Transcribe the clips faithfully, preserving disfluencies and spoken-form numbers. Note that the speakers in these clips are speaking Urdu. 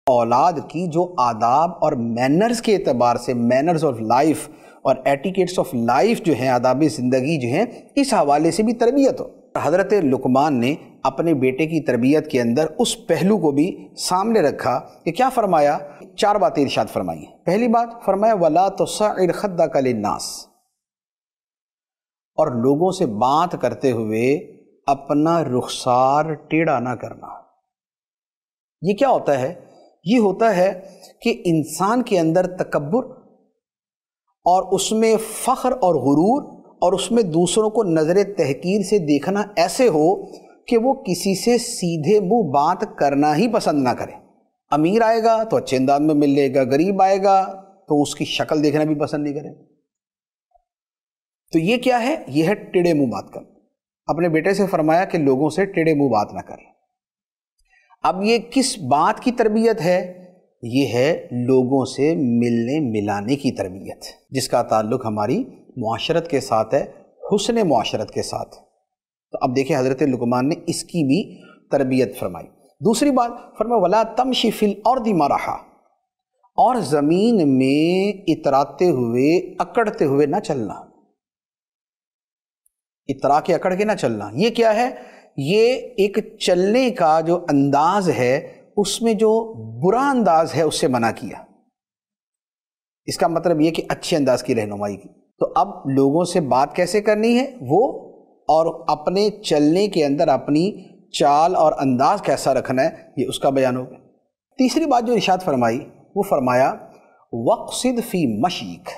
اولاد کی جو آداب اور مینرز کے اعتبار سے، مینرز آف لائف اور ایٹیکیٹس آف لائف جو ہیں، آداب زندگی جو ہیں، اس حوالے سے بھی تربیت ہو۔ حضرت لقمان نے اپنے بیٹے کی تربیت کے اندر اس پہلو کو بھی سامنے رکھا کہ کیا فرمایا؟ چار باتیں ارشاد فرمائی ہیں۔ پہلی بات فرمایا وَلَا تُصَعِّرْ خَدَّكَ لِلنَّاسِ، اور لوگوں سے بات کرتے ہوئے اپنا رخسار ٹیڑھا نہ کرنا۔ یہ کیا ہوتا ہے؟ یہ ہوتا ہے کہ انسان کے اندر تکبر اور اس میں فخر اور غرور، اور اس میں دوسروں کو نظر تحقیر سے دیکھنا ایسے ہو کہ وہ کسی سے سیدھے منہ بات کرنا ہی پسند نہ کرے۔ امیر آئے گا تو اچھے انداز میں مل لے گا، غریب آئے گا تو اس کی شکل دیکھنا بھی پسند نہیں کرے۔ تو یہ کیا ہے؟ یہ ہے ٹیڑھے منہ بات کر۔ اپنے بیٹے سے فرمایا کہ لوگوں سے ٹیڑھے منہ بات نہ کرے۔ اب یہ کس بات کی تربیت ہے؟ یہ ہے لوگوں سے ملنے ملانے کی تربیت، جس کا تعلق ہماری معاشرت کے ساتھ ہے، حسن معاشرت کے ساتھ۔ تو اب دیکھیں حضرت لقمان نے اس کی بھی تربیت فرمائی۔ دوسری بات فرمایا وَلَا تَمْشِ فِي الْأَرْضِ مَرَحًا، اور زمین میں اتراتے ہوئے، اکڑتے ہوئے نہ چلنا۔ اترا کے اکڑ کے نہ چلنا، یہ کیا ہے؟ یہ ایک چلنے کا جو انداز ہے، اس میں جو برا انداز ہے اس سے منع کیا۔ اس کا مطلب یہ کہ اچھے انداز کی رہنمائی کی۔ تو اب لوگوں سے بات کیسے کرنی ہے وہ، اور اپنے چلنے کے اندر اپنی چال اور انداز کیسا رکھنا ہے، یہ اس کا بیان ہوگا۔ تیسری بات جو ارشاد فرمائی وہ فرمایا وَقْصِدْ فِي مَشْيِكَ،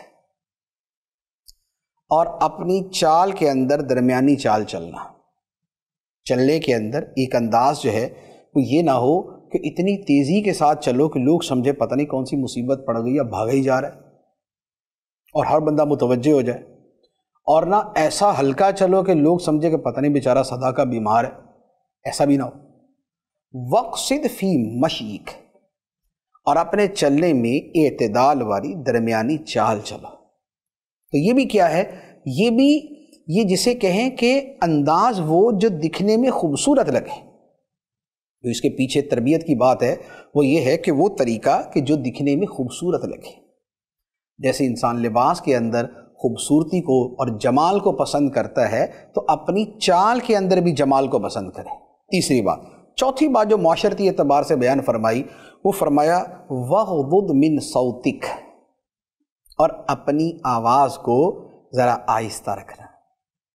اور اپنی چال کے اندر درمیانی چال چلنا۔ چلنے کے اندر ایک انداز جو ہے وہ یہ نہ ہو کہ اتنی تیزی کے ساتھ چلو کہ لوگ سمجھے پتہ نہیں کون سی مصیبت پڑ گئی یا بھاگا ہی جا رہا ہے، اور ہر بندہ متوجہ ہو جائے، اور نہ ایسا ہلکا چلو کہ لوگ سمجھے کہ پتہ نہیں بیچارہ صدا کا بیمار ہے، ایسا بھی نہ ہو۔ وَقْصِدْ فِي مَشْيِكَ، اور اپنے چلنے میں اعتدال والی درمیانی چال چلو۔ تو یہ بھی کیا ہے؟ یہ بھی یہ جسے کہیں کہ انداز وہ جو دکھنے میں خوبصورت لگے۔ جو اس کے پیچھے تربیت کی بات ہے وہ یہ ہے کہ وہ طریقہ کہ جو دکھنے میں خوبصورت لگے۔ جیسے انسان لباس کے اندر خوبصورتی کو اور جمال کو پسند کرتا ہے تو اپنی چال کے اندر بھی جمال کو پسند کرے۔ تیسری بات۔ چوتھی بات جو معاشرتی اعتبار سے بیان فرمائی وہ فرمایا وَغْضُضْ مِنْ صَوْتِكَ، اور اپنی آواز کو ذرا آہستہ رکھنا۔